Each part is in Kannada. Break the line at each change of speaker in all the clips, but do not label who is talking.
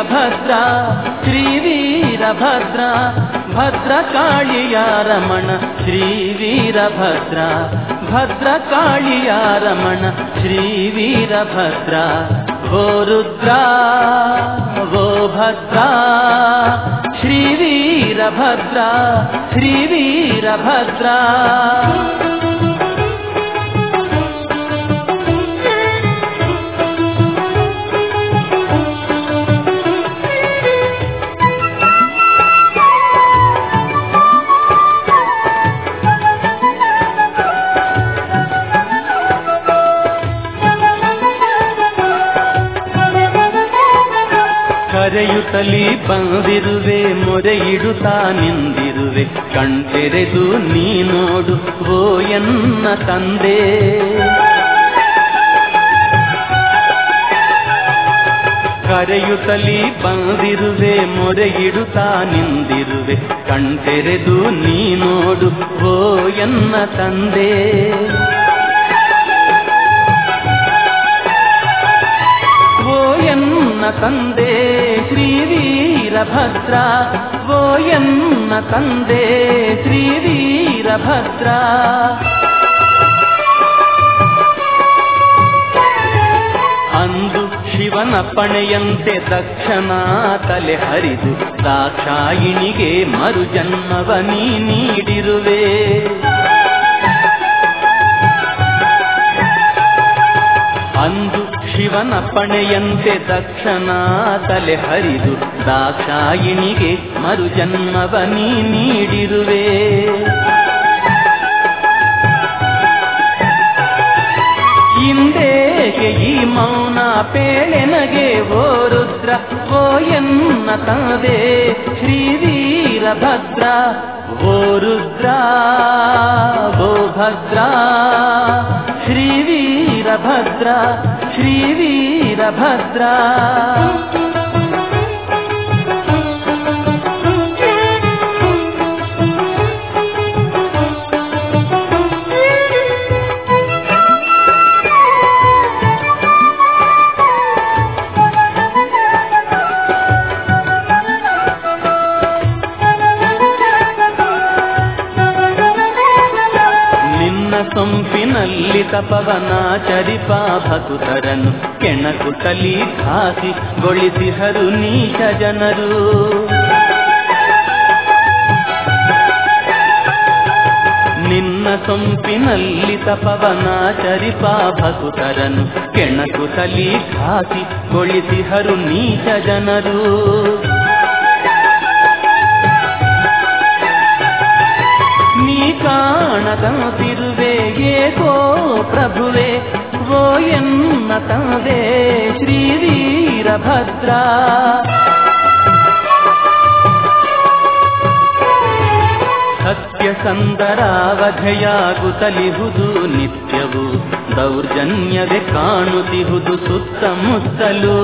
ವೀರಭದ್ರ ಶ್ರೀ ವೀರಭದ್ರ ಭದ್ರಕಾಳಿಯ ರಮಣ ಶ್ರೀ ವೀರಭದ್ರ ಭದ್ರಕಾಳಿಯ ರಮಣ ಶ್ರೀ ವೀರಭದ್ರ ಓ ರುದ್ರ ಓ ಭದ್ರ ಶ್ರೀ ವೀರಭದ್ರ ಶ್ರೀ ವೀರಭದ್ರ ಕರೆಯುತ್ತಲಿ ಬಂದಿರುವೆ ಮೊರೆ ಇಡುತ್ತಾ ನಿಂದಿರುವೆ ಕಣ್ತೆರೆದು ನೀ ನೋಡು ಓ ಎನ್ನ ತಂದೆ ಕರೆಯುತ್ತಲಿ ಬಂದಿರುವೆ ಮೊರೆ ಇಡುತ್ತಾ ನಿಂದಿರುವೆ ಕಣ್ತೆರೆದು ನೀ ನೋಡು ಓ ಎನ್ನ ತಂದೆ ಓ ಎನ್ನ ತಂದೆ ಶ್ರೀ ವೀರಭದ್ರ ಓ ಎನ್ನ ತಂದೆ ಶ್ರೀ ವೀರಭದ್ರ ಅಂದು ಶಿವನ ಪಣೆಯಂತೆ ದಕ್ಷನ ತಲೆ ಹರಿದು ದಾಕ್ಷಾಯಿಣಿಗೆ ಮರುಜನ್ಮವ ನೀ ನೀಡಿರುವೆ ಅಂದು ಶಿವನ ಪಣೆಯಂತೆ ದಕ್ಷನ ತಲೆ ಹರಿದು ದಾಕ್ಷಾಯಿಣಿಗೆ ಮರುಜನ್ಮವ ನೀ ನೀಡಿರುವೆ ಇಂದೇಕೆ ಈ ಮೌನ ಪೇಳೆನಗೆ ಓ ರುದ್ರ ಓ ಎನ್ನ ತಂದೆ ಶ್ರೀ ವೀರಭದ್ರ ಓ ರುದ್ರ ಓ ಭದ್ರ ಶ್ರೀ ವೀರಭದ್ರ ಶ್ರೀ ವೀರಭದ್ರ ಸೊಂಪಿನಲ್ಲಿ ತಪವನಾಚರಿಪ ಭಕುತರನು ಕೆಣಕುಟಲಿ ಘಾಸಿ ಗೊಳಿಸಿಹರು ನೀಚ ಜನರು ನಿನ್ನ ಸೊಂಪಿನಲ್ಲಿ ತಪವನಾಚರಿಪ ಭಕುತರನು ಕೆಣಕುಟಲಿ ಘಾಸಿ ಗೊಳಿಸಿಹರು ನೀಚ ಜನರು ನೀ ಕಾಣದಂತಿರುವೆ ಏಕೋ ಪ್ರಭುವೆ ಓ ಎನ್ನ ತಂದೆ ಶ್ರೀ ವೀರಭದ್ರ ಸತ್ಯಸಂದರಾವಧೆಯಾಗುತ್ತಲಿಹುದು ನಿತ್ಯವೂ ದೌರ್ಜನ್ಯವೇ ಕಾಣುತ್ತಿಹುದು ಸುತ್ತಮುತ್ತಲೂ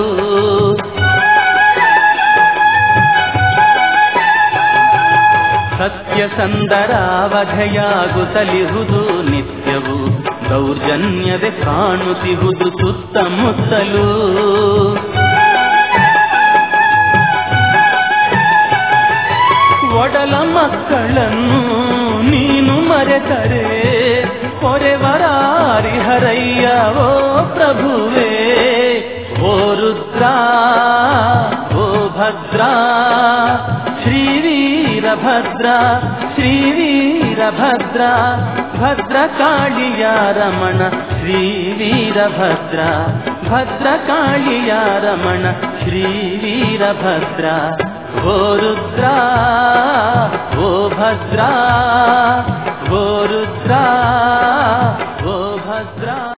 ಸತ್ಯಸಂದರಾವಧೆಯಾಗುತ್ತಲಿಹುದು ನಿತ್ಯವೂ ದೌರ್ಜನ್ಯವೇ ಕಾಣುತ್ತಿಹುದು ಸುತ್ತಮುತ್ತಲೂ ಒಡಲ ಮಕ್ಕಳನ್ನು ನೀನು ಮರೆತರೆ ಹೊರೆವರಾರಿಹರಯ್ಯ ಓ ಪ್ರಭುವೇ ಓ ರುದ್ರ ಓ ಭದ್ರ ಶ್ರೀ ವೀರಭದ್ರ ಶ್ರೀ ವೀರಭದ್ರ ಭದ್ರಕಾಳಿಯ ರಮಣ ಶ್ರೀ ವೀರಭದ್ರ ಭದ್ರಕಾಳಿಯ ರಮಣ ಶ್ರೀ ವೀರಭದ್ರ ಓ ರುದ್ರ ಓ ಭದ್ರ ಓ ರುದ್ರ ಓ ಭದ್ರ